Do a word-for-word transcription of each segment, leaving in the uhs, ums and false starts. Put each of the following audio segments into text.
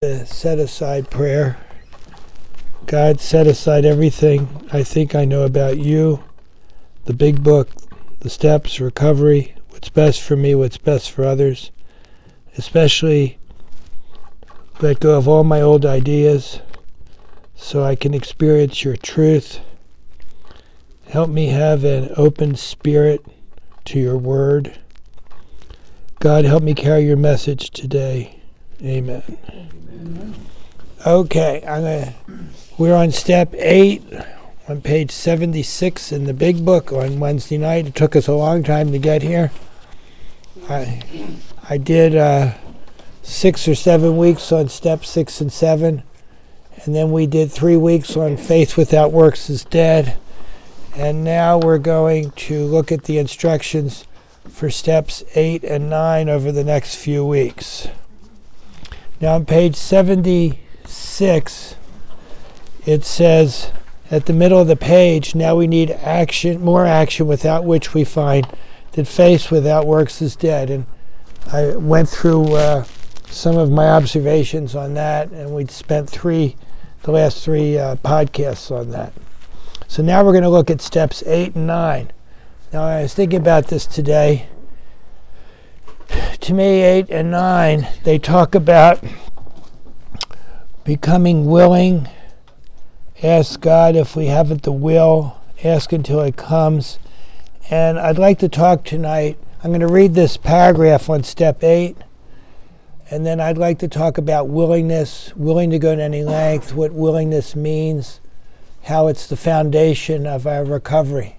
The set-aside prayer. God, set aside everything I think I know about you, the big book, the steps, recovery, what's best for me, what's best for others. Especially let go of all my old ideas so I can experience your truth. Help me have an open spirit to your word. God, help me carry your message today. Amen. Okay, I'm gonna, we're on step eight on page seventy-six in the big book on Wednesday night. It took us a long time to get here. I I did uh, six or seven weeks on step six and seven, and then we did three weeks on faith without works is dead. And now we're going to look at the instructions for steps eight and nine over the next few weeks. Now on page seventy-six, it says at the middle of the page, now we need action, more action, without which we find that faith without works is dead. And I went through uh, some of my observations on that, and we'd spent three, the last three uh, podcasts on that. So now we're going to look at steps eight and nine. Now I was thinking about this today. To me, eight and nine, they talk about becoming willing. Ask God if we haven't the will. Ask until it comes. And I'd like to talk tonight. I'm going to read this paragraph on step eight. And then I'd like to talk about willingness, willing to go to any length, what willingness means, how it's the foundation of our recovery.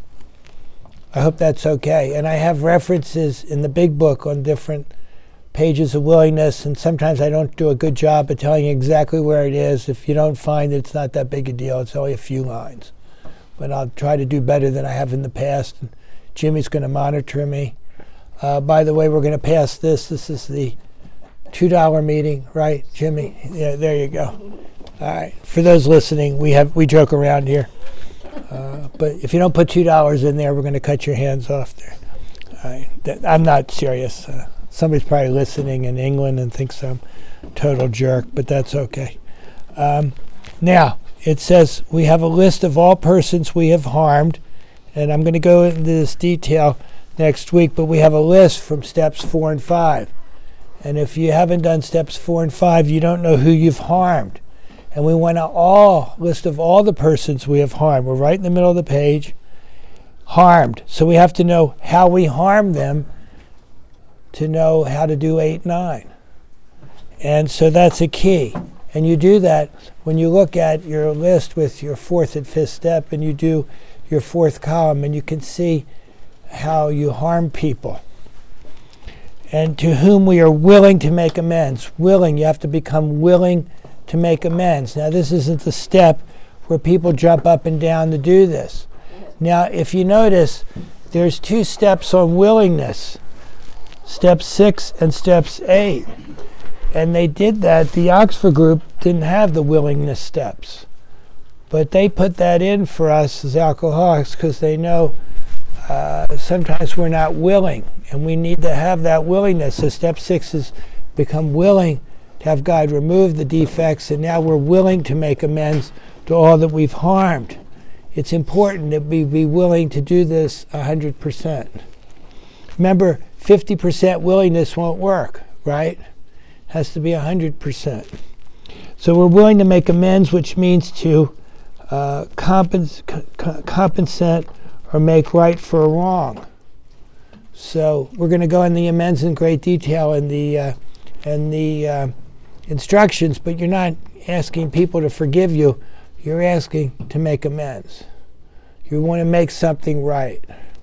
I hope that's okay. And I have references in the big book on different pages of willingness, and sometimes I don't do a good job of telling you exactly where it is. If you don't find it, it's not that big a deal. It's only a few lines. But I'll try to do better than I have in the past. And Jimmy's going to monitor me. Uh, by the way, we're going to pass this. This is the two dollar meeting, right, Jimmy? Yeah, there you go. All right. For those listening, we have we joke around here. Uh, but if you don't put two dollars in there, we're going to cut your hands off there. All right. That, I'm not serious. Uh, somebody's probably listening in England and thinks I'm a total jerk, but that's okay. Um, now, it says we have a list of all persons we have harmed, and I'm going to go into this detail next week, but we have a list from steps four and five. And if you haven't done steps four and five, you don't know who you've harmed. And we want a all list of all the persons we have harmed. We're right in the middle of the page. Harmed. So we have to know how we harm them to know how to do eight, nine. And so that's a key. And you do that when you look at your list with your fourth and fifth step, and you do your fourth column, and you can see how you harm people. And to whom we are willing to make amends. Willing. You have to become willing to make amends. Now, this isn't the step where people jump up and down to do this. Now, if you notice, there's two steps on willingness, step six and steps eight. And they did that. The Oxford group didn't have the willingness steps. But they put that in for us as alcoholics because they know uh, sometimes we're not willing, and we need to have that willingness. So step six is become willing have God remove the defects, and now we're willing to make amends to all that we've harmed. It's important that we be willing to do this one hundred percent. Remember, fifty percent willingness won't work, right? Has to be one hundred percent. So we're willing to make amends, which means to uh, compens- co- compensate or make right for a wrong. So we're going to go in the amends in great detail in the uh, in the uh, instructions, but you're not asking people to forgive you. You're asking to make amends. You want to make something right.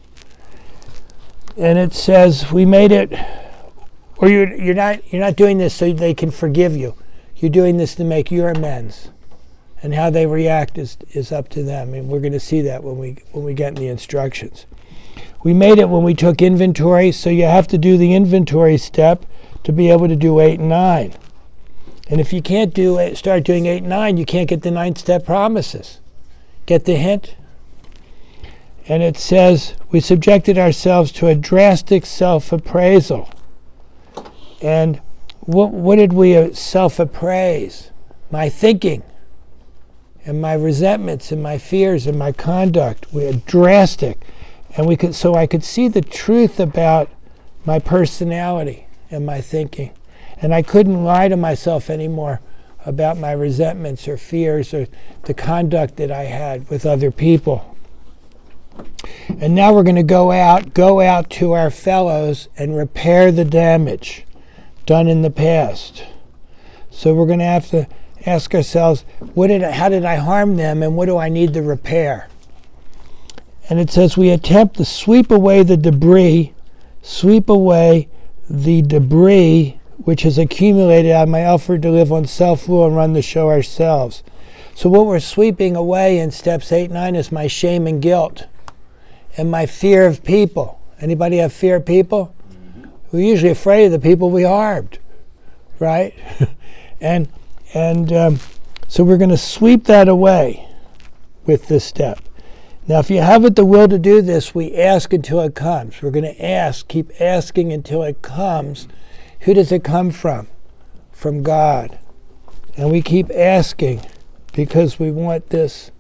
And it says we made it, or you're you're not you're not doing this so they can forgive you. You're doing this to make your amends. And how they react is is up to them. And we're going to see that when we when we get in the instructions. We made it when we took inventory, so you have to do the inventory step to be able to do eight and nine. And if you can't do it, start doing eight and nine, you can't get the ninth step promises. Get the hint? And it says, we subjected ourselves to a drastic self-appraisal. And what, what did we uh, self-appraise? My thinking and my resentments and my fears and my conduct were drastic. And we could, so I could see the truth about my personality and my thinking. And I couldn't lie to myself anymore about my resentments or fears or the conduct that I had with other people. And now we're going to go out, go out to our fellows and repair the damage done in the past. So we're going to have to ask ourselves, what did I, how did I harm them, and what do I need to repair? And it says we attempt to sweep away the debris, sweep away the debris which has accumulated out of my effort to live on self-rule and run the show ourselves. So what we're sweeping away in steps eight, nine is my shame and guilt and my fear of people. Anybody have fear of people? Mm-hmm. We're usually afraid of the people we harmed, right? and and um, so we're going to sweep that away with this step. Now, if you haven't the will to do this, we ask until it comes. We're going to ask, keep asking until it comes. Who does it come from? From God. And we keep asking because we want this.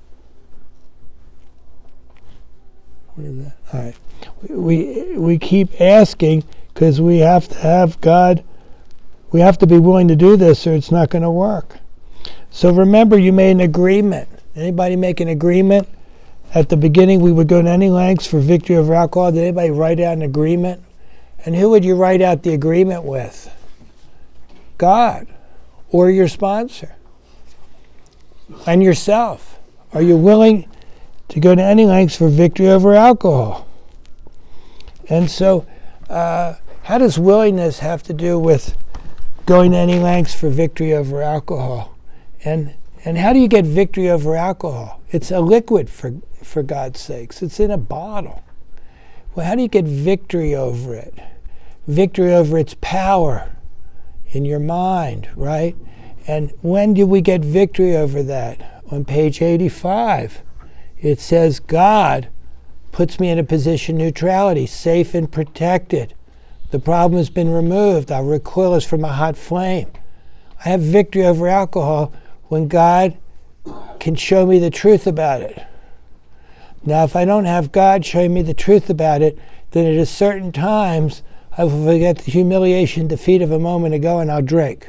What is that? All right. We, we keep asking because we have to have God. We have to be willing to do this or it's not going to work. So remember, you made an agreement. Anybody make an agreement? At the beginning, we would go to any lengths for victory over alcohol. Did anybody write out an agreement? And who would you write out the agreement with? God or your sponsor and yourself. Are you willing to go to any lengths for victory over alcohol? And so uh, how does willingness have to do with going to any lengths for victory over alcohol? And and how do you get victory over alcohol? It's a liquid, for for God's sakes. It's in a bottle. Well, how do you get victory over it? Victory over its power in your mind, right? And when do we get victory over that? On page eighty-five, it says, God puts me in a position of neutrality, safe and protected. The problem has been removed. I'll recoil as from a hot flame. I have victory over alcohol when God can show me the truth about it. Now, if I don't have God showing me the truth about it, then at a certain times, I will forget the humiliation, defeat of a moment ago, and I'll drink.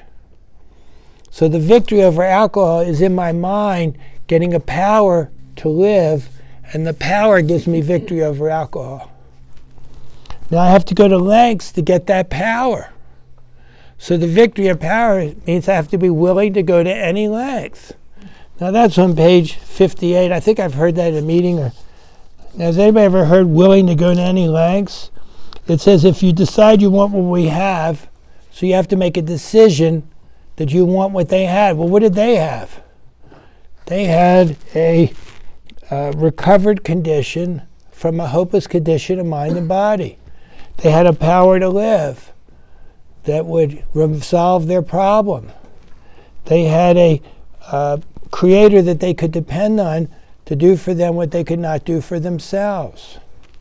So the victory over alcohol is in my mind, getting a power to live, and the power gives me victory over alcohol. Now I have to go to lengths to get that power. So the victory of power means I have to be willing to go to any length. Now that's on page fifty-eight. I think I've heard that at a meeting. Or has anybody ever heard willing to go to any lengths? It says if you decide you want what we have, so you have to make a decision that you want what they had. Well, what did they have? They had a uh, recovered condition from a hopeless condition of mind and body. They had a power to live that would resolve their problem. They had a uh, creator that they could depend on to do for them what they could not do for themselves.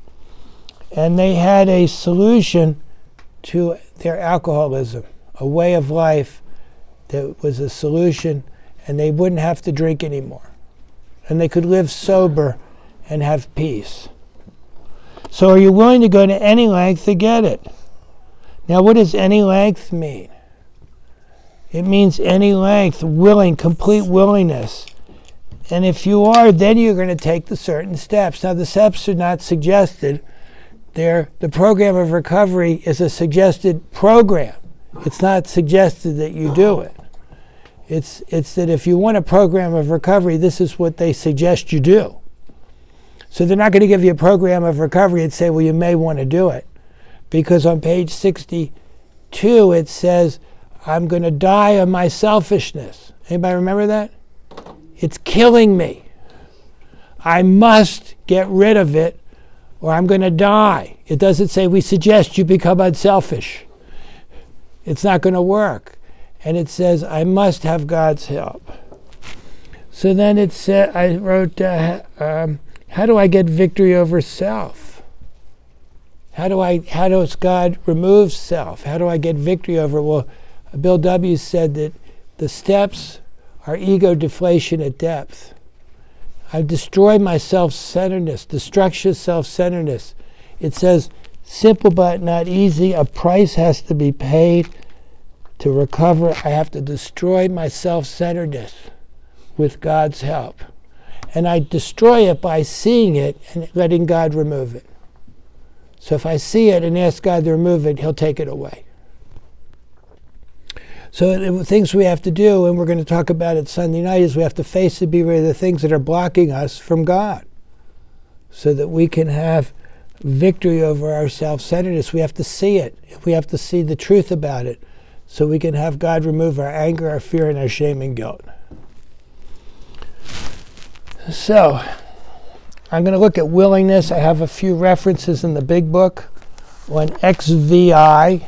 And they had a solution to their alcoholism, a way of life that was a solution, and they wouldn't have to drink anymore. And they could live sober and have peace. So are you willing to go to any length to get it? Now, what does any length mean? It means any length, willing, complete willingness. And if you are, then you're going to take the certain steps. Now, the steps are not suggested. They're, the program of recovery is a suggested program. It's not suggested that you do it. It's, it's that if you want a program of recovery, this is what they suggest you do. So they're not going to give you a program of recovery and say, well, you may want to do it. Because on page sixty-two, it says, I'm going to die of my selfishness. Anybody remember that? It's killing me. I must get rid of it or I'm going to die. It doesn't say we suggest you become unselfish. It's not going to work. And it says, I must have God's help. So then it said, I wrote, uh, um, how do I get victory over self? How do I, how does God remove self? How do I get victory over it? Well, Bill W. said that the steps are ego deflation at depth. I've destroyed my self-centeredness, destruction of self-centeredness. It says, simple but not easy. A price has to be paid to recover. I have to destroy my self-centeredness with God's help. And I destroy it by seeing it and letting God remove it. So if I see it and ask God to remove it, he'll take it away. So the things we have to do, and we're going to talk about it Sunday night, is we have to face and be rid of the things that are blocking us from God so that we can have victory over our self-centeredness. We have to see it. We have to see the truth about it so we can have God remove our anger, our fear, and our shame and guilt. So I'm going to look at willingness. I have a few references in the big book on X V I.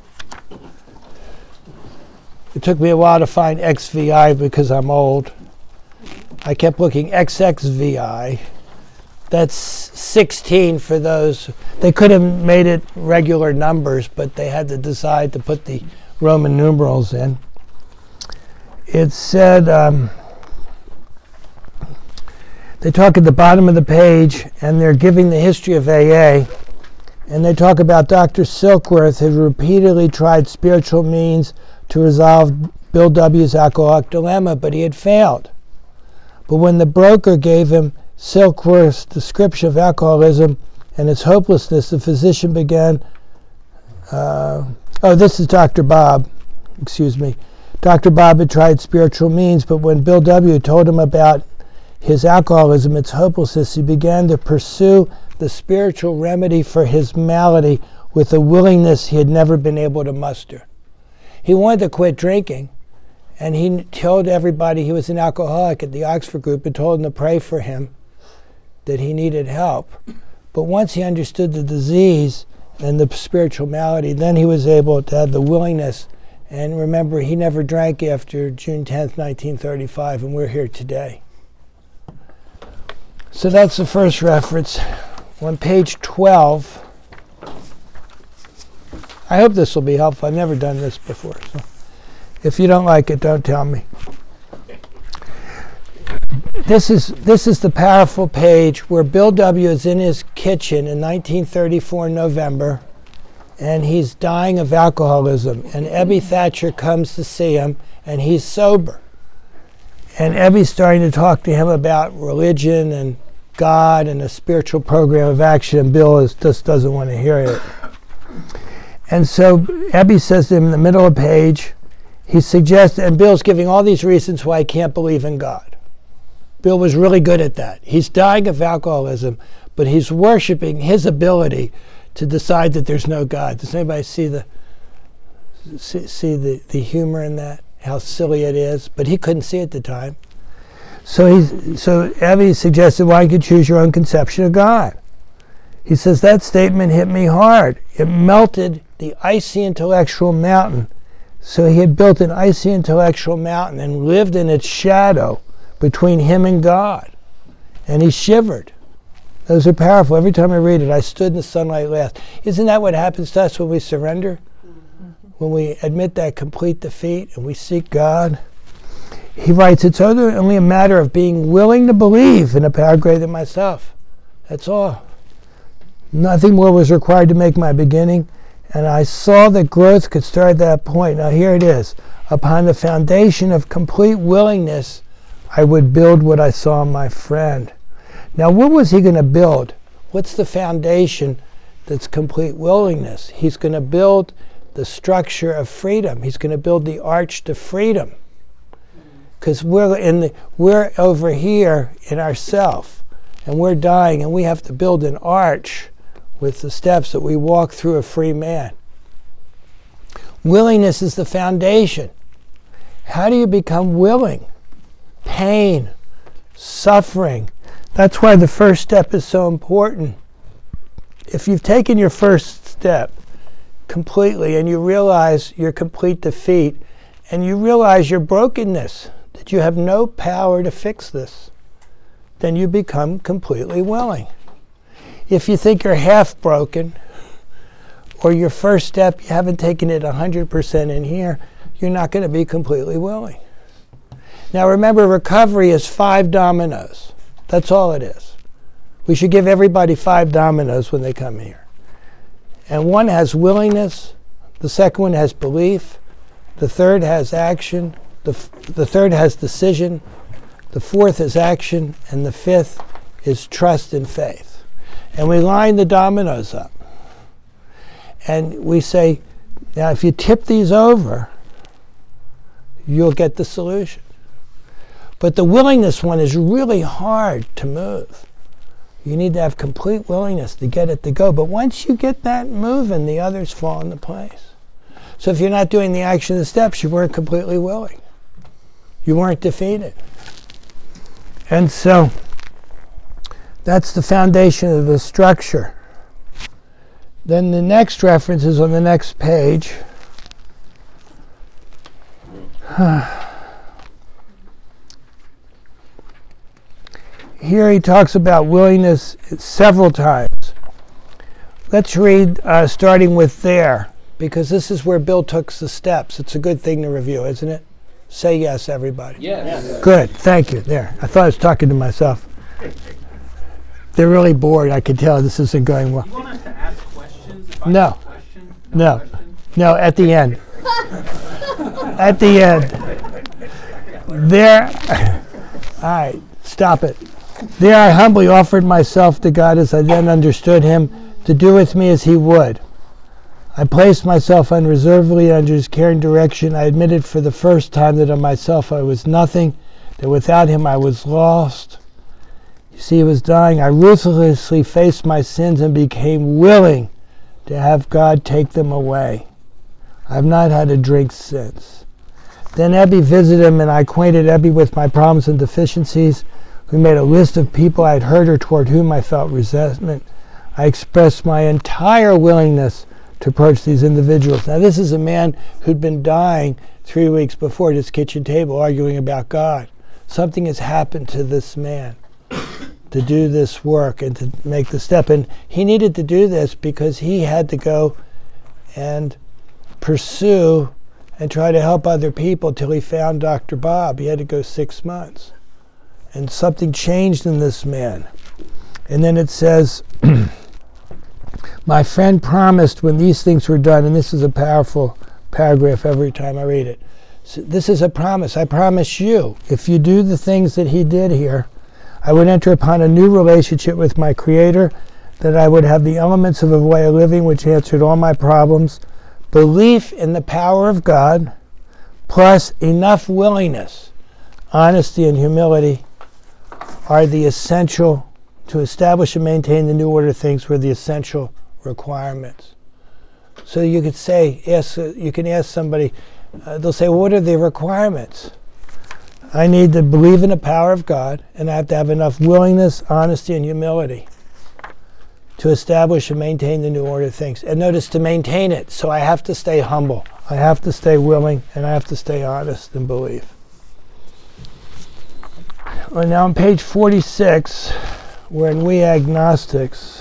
It took me a while to find X V I because I'm old. I kept looking X X V I. That's sixteen for those. They could have made it regular numbers, but they had to decide to put the Roman numerals in. It said, um, they talk at the bottom of the page, and they're giving the history of A A, and they talk about Doctor Silkworth had repeatedly tried spiritual means to resolve Bill W.'s alcoholic dilemma, but he had failed. But when the broker gave him Silkworth's description of alcoholism and its hopelessness, the physician began, uh, oh, this is Doctor Bob, excuse me. Doctor Bob had tried spiritual means, but when Bill W. told him about his alcoholism, its hopelessness, he began to pursue the spiritual remedy for his malady with a willingness he had never been able to muster. He wanted to quit drinking, and he told everybody he was an alcoholic at the Oxford group and told them to pray for him, that he needed help. But once he understood the disease and the spiritual malady, then he was able to have the willingness. And remember, he never drank after June tenth, nineteen thirty-five, and we're here today. So that's the first reference. On page twelve, I hope this will be helpful. I've never done this before. So if you don't like it, don't tell me. This is this is the powerful page where Bill W. is in his kitchen in nineteen thirty-four November, and he's dying of alcoholism. And Ebby Thatcher comes to see him, and he's sober. And Ebby's starting to talk to him about religion and God and a spiritual program of action, and Bill is, just doesn't want to hear it. And so Ebby says to him in the middle of the page, he suggests, and Bill's giving all these reasons why he can't believe in God. Bill was really good at that. He's dying of alcoholism, but he's worshiping his ability to decide that there's no God. Does anybody see the see, see the, the humor in that? How silly it is? But he couldn't see it at the time. So he's so Ebby suggested, why you could choose your own conception of God. He says, that statement hit me hard. It melted the icy intellectual mountain. So he had built an icy intellectual mountain and lived in its shadow between him and God. And he shivered. Those are powerful. Every time I read it, I stood in the sunlight last. Isn't that what happens to us when we surrender? Mm-hmm. When we admit that complete defeat and we seek God? He writes, it's only a matter of being willing to believe in a power greater than myself. That's all. Nothing more was required to make my beginning, and I saw that growth could start at that point. Now here it is. Upon the foundation of complete willingness, I would build what I saw in my friend. Now what was he going to build? What's the foundation that's complete willingness? He's going to build the structure of freedom. He's going to build the arch to freedom. Because we're in the we're over here in ourself, and we're dying, and we have to build an arch with the steps that we walk through a free man. Willingness is the foundation. How do you become willing? Pain, suffering. That's why the first step is so important. If you've taken your first step completely and you realize your complete defeat and you realize your brokenness, that you have no power to fix this, then you become completely willing. If you think you're half broken, or your first step, you haven't taken it one hundred percent in here, you're not going to be completely willing. Now remember, recovery is five dominoes. That's all it is. We should give everybody five dominoes when they come here. And one has willingness, the second one has belief, the third has action, the, f- the third has decision, the fourth is action, and the fifth is trust and faith. And we line the dominoes up. And we say, now if you tip these over, you'll get the solution. But the willingness one is really hard to move. You need to have complete willingness to get it to go. But once you get that moving, the others fall into place. So if you're not doing the action of the steps, you weren't completely willing. You weren't defeated. And so that's the foundation of the structure. Then the next reference is on the next page. Here he talks about willingness several times. Let's read uh, starting with there, because this is where Bill took the steps. It's a good thing to review, isn't it? Say yes, everybody. Yes. yes. Good, thank you. There, I thought I was talking to myself. They're really bored. I can tell this isn't going well. You want us to ask questions? If I no. Have a question? No. Question? No, at the end. At the end. There. All right, stop it. There I humbly offered myself to God as I then understood him, to do with me as he would. I placed myself unreservedly under his care and direction. I admitted for the first time that of myself I was nothing, that without him I was lost. You see, he was dying. I ruthlessly faced my sins and became willing to have God take them away. I have not had a drink since. Then Ebby visited him, and I acquainted Ebby with my problems and deficiencies. We made a list of people I had hurt or toward whom I felt resentment. I expressed my entire willingness to approach these individuals. Now, this is a man who'd been dying three weeks before at his kitchen table arguing about God. Something has happened to this man to do this work and to make the step. And he needed to do this because he had to go and pursue and try to help other people till he found Doctor Bob. He had to go six months. And something changed in this man. And then it says, my friend promised when these things were done, and this is a powerful paragraph every time I read it. So this is a promise. I promise you, if you do the things that he did here, I would enter upon a new relationship with my Creator, that I would have the elements of a way of living which answered all my problems, belief in the power of God, plus enough willingness, honesty, and humility are the essential, to establish and maintain the new order of things were the essential requirements. So you could say, ask, uh, you can ask somebody, uh, they'll say, well, what are the requirements? I need to believe in the power of God, and I have to have enough willingness, honesty, and humility to establish and maintain the new order of things. And notice, to maintain it, so I have to stay humble. I have to stay willing, and I have to stay honest and believe. Well, now on page forty-six, we're in We Agnostics.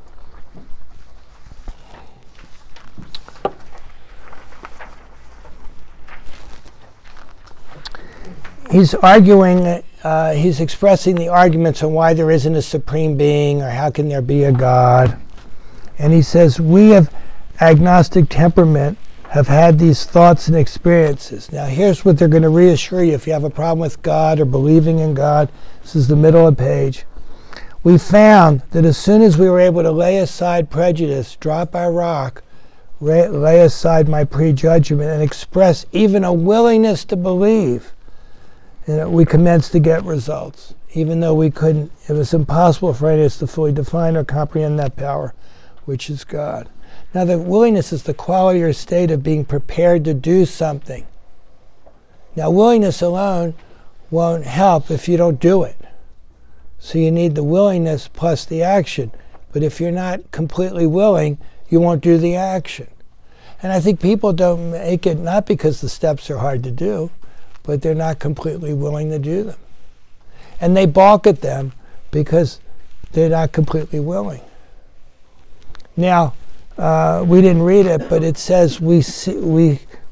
He's arguing, uh, he's expressing the arguments on why there isn't a supreme being, or how can there be a God. And he says, we of agnostic temperament have had these thoughts and experiences. Now here's what they're going to reassure you if you have a problem with God or believing in God. This is the middle of the page. We found that as soon as we were able to lay aside prejudice, drop our rock, lay, lay aside my prejudgment, and express even a willingness to believe, you know, we commenced to get results, even though we couldn't. It was impossible for any of us to fully define or comprehend that power, which is God. Now, the willingness is the quality or state of being prepared to do something. Now, willingness alone won't help if you don't do it. So you need the willingness plus the action. But if you're not completely willing, you won't do the action. And I think people don't make it, not because the steps are hard to do, but they're not completely willing to do them. And they balk at them because they're not completely willing. Now, uh, we didn't read it, but it says we see, we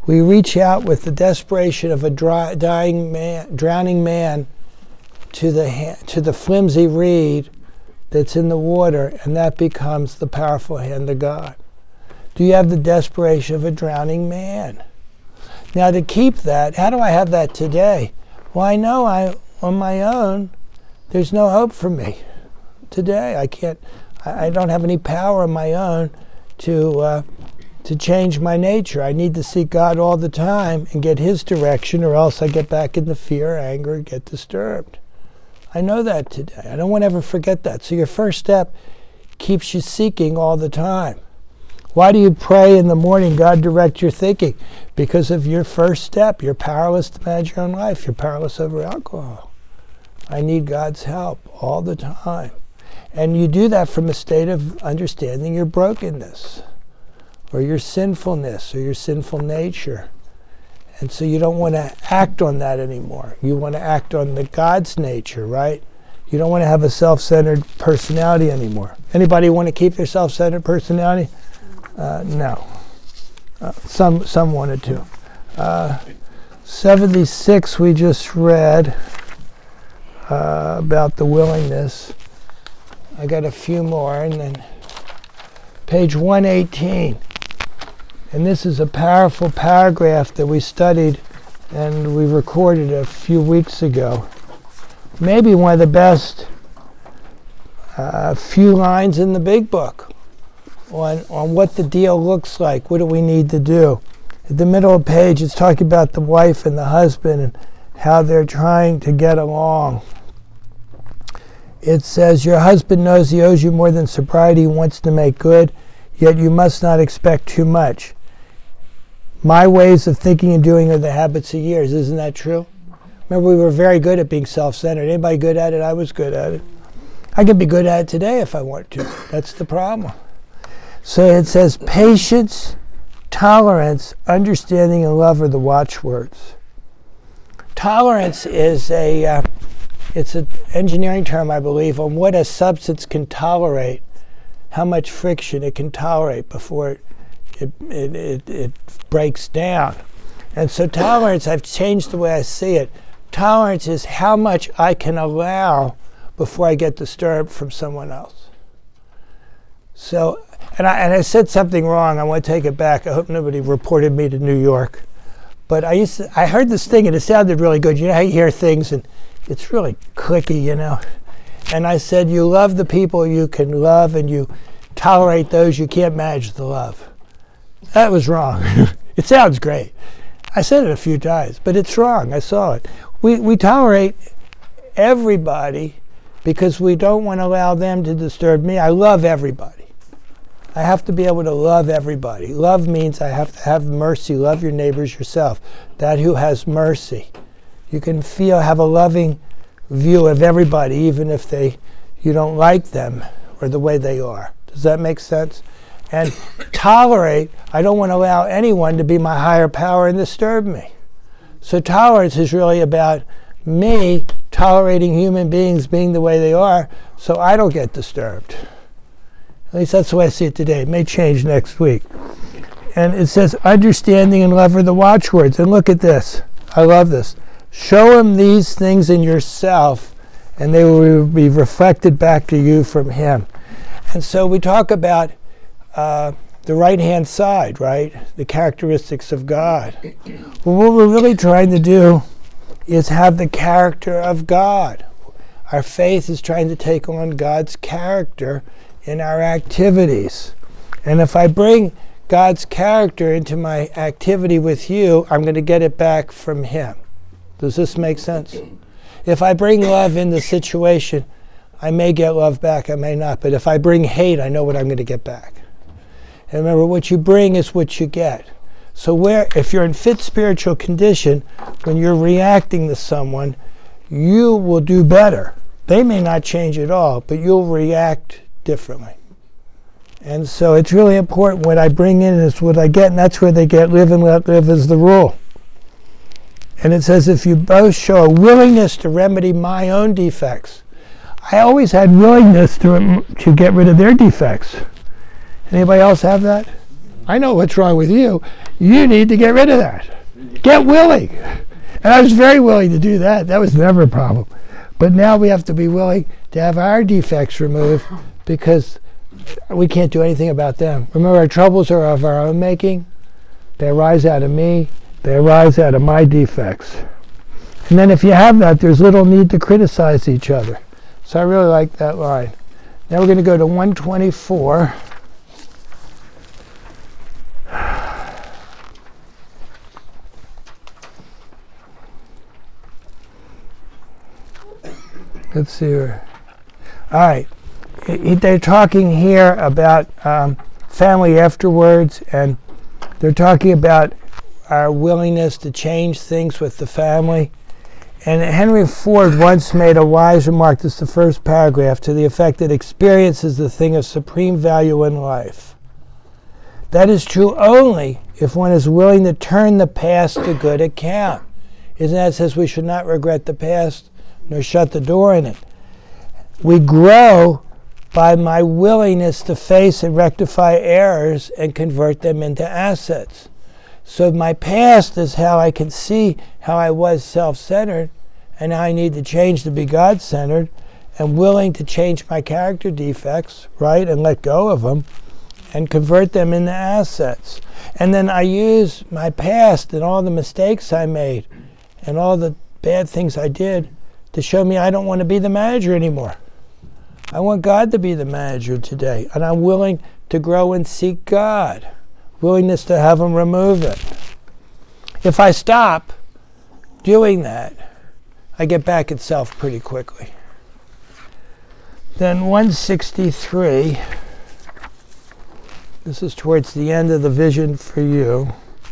We reach out with the desperation of a dry, dying man, drowning man to the ha- to the flimsy reed that's in the water, and that becomes the powerful hand of God. Do you have the desperation of a drowning man? Now, to keep that, how do I have that today? Well, I know I, on my own, there's no hope for me today. I can't. I, I don't have any power on my own to. Uh, to change my nature. I need to seek God all the time and get His direction, or else I get back into fear, anger, and get disturbed. I know that today. I don't want to ever forget that. So your first step keeps you seeking all the time. Why do you pray in the morning, God direct your thinking? Because of your first step. You're powerless to manage your own life. You're powerless over alcohol. I need God's help all the time. And you do that from a state of understanding your brokenness, or your sinfulness, or your sinful nature. And so you don't want to act on that anymore. You want to act on the God's nature, right? You don't want to have a self-centered personality anymore. Anybody want to keep their self-centered personality? Uh, no. Uh, some some wanted to. Uh, seventy-six we just read uh, about the willingness. I got a few more, and then page one eighteen. And this is a powerful paragraph that we studied and we recorded a few weeks ago. Maybe one of the best uh, few lines in the big book on, on what the deal looks like. What do we need to do? At the middle of the page, it's talking about the wife and the husband and how they're trying to get along. It says, your husband knows he owes you more than sobriety he wants to make good, yet you must not expect too much. My ways of thinking and doing are the habits of years. Isn't that true? Remember, we were very good at being self-centered. Anybody good at it? I was good at it. I can be good at it today if I want to. That's the problem. So it says patience, tolerance, understanding, and love are the watchwords. Tolerance is a, uh, it's an engineering term, I believe, on what a substance can tolerate, how much friction it can tolerate before it It, it, it, it breaks down. And so tolerance, I've changed the way I see it. Tolerance is how much I can allow before I get disturbed from someone else. So, and I, and I said something wrong. I want to take it back. I hope nobody reported me to New York. But I used to, I heard this thing and it sounded really good. You know how you hear things and it's really clicky, you know. And I said, you love the people you can love and you tolerate those you can't manage to love. That was wrong. It sounds great. I said it a few times, but it's wrong. I saw it. We we tolerate everybody because we don't want to allow them to disturb me. I love everybody. I have to be able to love everybody. Love means I have to have mercy. Love your neighbors yourself. That who has mercy. You can feel, have a loving view of everybody, even if they you don't like them or the way they are. Does that make sense? And tolerate, I don't want to allow anyone to be my higher power and disturb me. So tolerance is really about me tolerating human beings being the way they are so I don't get disturbed. At least that's the way I see it today. It may change next week. And it says, understanding and love are the watchwords. And look at this. I love this. Show him these things in yourself, and they will be reflected back to you from him. And so we talk about Uh, the right-hand side, right? The characteristics of God. Well, what we're really trying to do is have the character of God. Our faith is trying to take on God's character in our activities. And if I bring God's character into my activity with you, I'm going to get it back from him. Does this make sense? If I bring love in the situation, I may get love back, I may not. But if I bring hate, I know what I'm going to get back. And remember, what you bring is what you get. So where, if you're in fit spiritual condition, when you're reacting to someone, you will do better. They may not change at all, but you'll react differently. And so it's really important what I bring in is what I get, and that's where they get live and let live is the rule. And it says, if you both show a willingness to remedy my own defects. I always had willingness to, to get rid of their defects. Anybody else have that? I know what's wrong with you. You need to get rid of that. Get willing. And I was very willing to do that. That was never a problem. But now we have to be willing to have our defects removed because we can't do anything about them. Remember, our troubles are of our own making. They arise out of me. They arise out of my defects. And then if you have that, there's little need to criticize each other. So I really like that line. Now we're going to go to one twenty-four. Let's see here. All right. They're talking here about um, family afterwards, and they're talking about our willingness to change things with the family. And Henry Ford once made a wise remark, this is the first paragraph, to the effect that experience is the thing of supreme value in life. That is true only if one is willing to turn the past to good account. Isn't that it says we should not regret the past nor shut the door in it? We grow by my willingness to face and rectify errors and convert them into assets. So my past is how I can see how I was self-centered and how I need to change to be God-centered and willing to change my character defects, right, and let go of them and convert them into assets. And then I use my past and all the mistakes I made and all the bad things I did to show me I don't want to be the manager anymore. I want God to be the manager today, and I'm willing to grow and seek God. Willingness to have him remove it. If I stop doing that, I get back at self pretty quickly. Then one sixty-three, this is towards the end of the vision for you.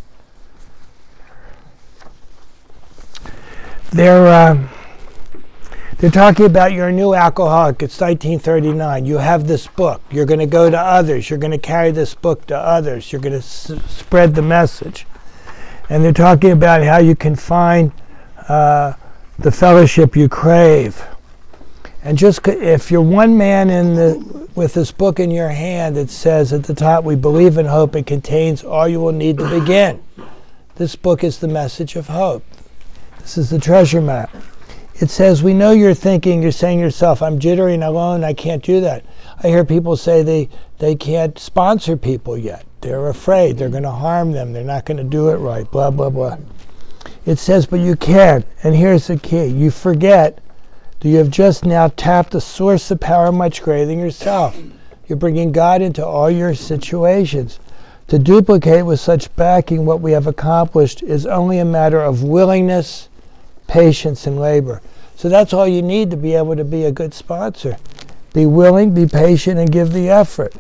They're, uh, they're talking about you're a new alcoholic. It's nineteen thirty-nine. You have this book. You're going to go to others. You're going to carry this book to others. You're going to s- spread the message. And they're talking about how you can find uh, the fellowship you crave. And just c- if you're one man in the with this book in your hand, it says at the top, we believe in hope. It contains all you will need to begin. This book is the message of hope. This is the treasure map. It says, we know you're thinking, you're saying to yourself, I'm jittery and alone, I can't do that. I hear people say they, they can't sponsor people yet. They're afraid, they're going to harm them, they're not going to do it right, blah, blah, blah. It says, but you can, and here's the key. You forget that you have just now tapped a source of power much greater than yourself. You're bringing God into all your situations. To duplicate with such backing what we have accomplished is only a matter of willingness, patience, and labor. So that's all you need to be able to be a good sponsor. Be willing, be patient, and give the effort.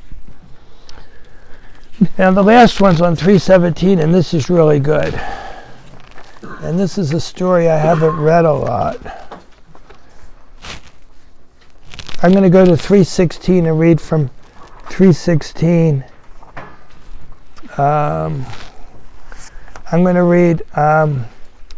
And the last one's on three seventeen, and this is really good. And this is a story I haven't read a lot. I'm going to go to three sixteen and read from three sixteen. Um, I'm going to read... Um,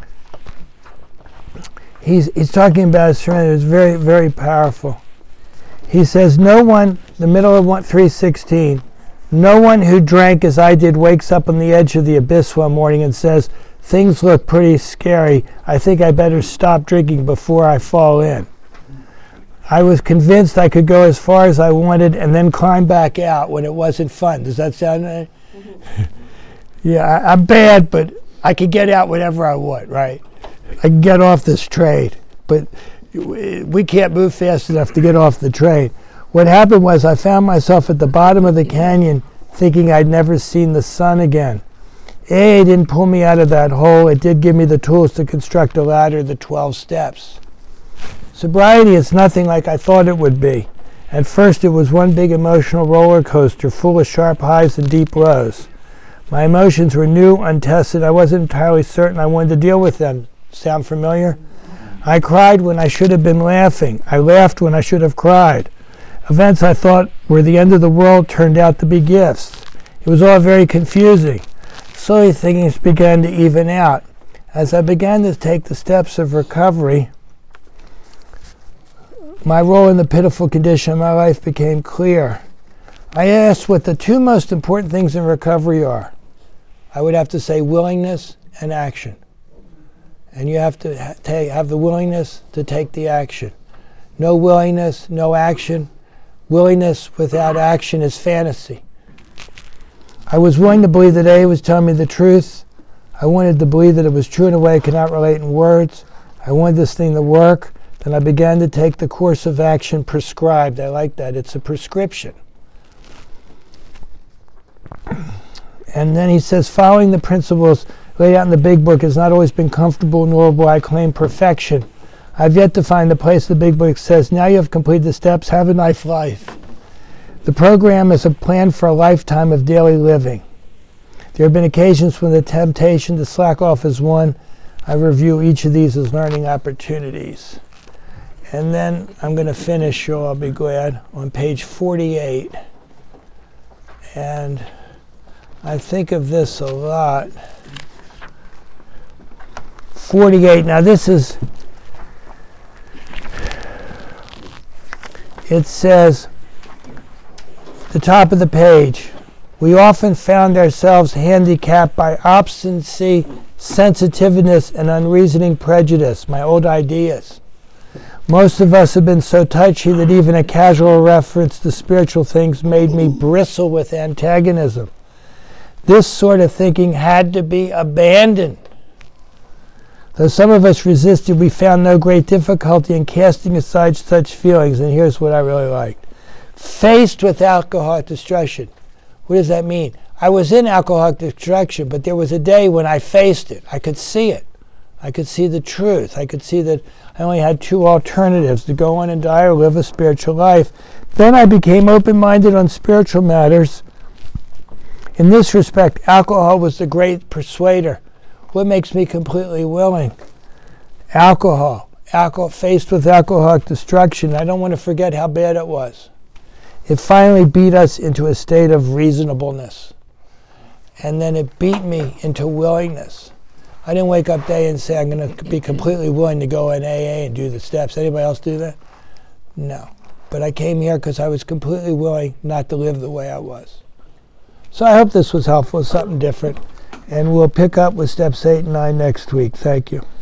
He's, he's talking about his surrender. It's very, very powerful. He says, no one, the middle of one, three sixteen, no one who drank as I did wakes up on the edge of the abyss one morning and says, things look pretty scary. I think I better stop drinking before I fall in. I was convinced I could go as far as I wanted and then climb back out when it wasn't fun. Does that sound right? Mm-hmm. Yeah, I, I'm bad, but I could get out whenever I want, right? I can get off this train, but we can't move fast enough to get off the train. What happened was I found myself at the bottom of the canyon thinking I'd never seen the sun again. A didn't pull me out of that hole. It did give me the tools to construct a ladder, the twelve steps. Sobriety is nothing like I thought it would be. At first it was one big emotional roller coaster full of sharp highs and deep lows. My emotions were new, untested. I wasn't entirely certain I wanted to deal with them. Sound familiar? I cried when I should have been laughing. I laughed when I should have cried. Events I thought were the end of the world turned out to be gifts. It was all very confusing. Slowly things began to even out. As I began to take the steps of recovery, my role in the pitiful condition of my life became clear. I asked what the two most important things in recovery are. I would have to say willingness and action. And you have to ha- ta- have the willingness to take the action. No willingness, no action. Willingness without action is fantasy. I was willing to believe that A was telling me the truth. I wanted to believe that it was true in a way I cannot relate in words. I wanted this thing to work. Then I began to take the course of action prescribed. I like that. It's a prescription. And then he says, following the principles laid out in the big book has not always been comfortable, nor will I claim perfection. I've yet to find the place the big book says, now you have completed the steps, have a nice life. The program is a plan for a lifetime of daily living. There have been occasions when the temptation to slack off is one. I review each of these as learning opportunities. And then I'm going to finish, so I'll be glad, on page forty-eight. And I think of this a lot. forty-eight, now this is, it says, the top of the page, we often found ourselves handicapped by obstinacy, sensitiveness, and unreasoning prejudice, my old ideas. Most of us have been so touchy that even a casual reference to spiritual things made me bristle with antagonism. This sort of thinking had to be abandoned. Though some of us resisted, we found no great difficulty in casting aside such feelings. And here's what I really liked. Faced with alcoholic destruction. What does that mean? I was in alcoholic destruction, but there was a day when I faced it. I could see it. I could see the truth. I could see that I only had two alternatives, to go on and die or live a spiritual life. Then I became open-minded on spiritual matters. In this respect, alcohol was the great persuader. What makes me completely willing? Alcohol. Alcohol, faced with alcoholic destruction. I don't want to forget how bad it was. It finally beat us into a state of reasonableness. And then it beat me into willingness. I didn't wake up day and say, I'm going to be completely willing to go in A A and do the steps. Anybody else do that? No. But I came here because I was completely willing not to live the way I was. So I hope this was helpful, something different. And we'll pick up with steps eight and nine next week. Thank you.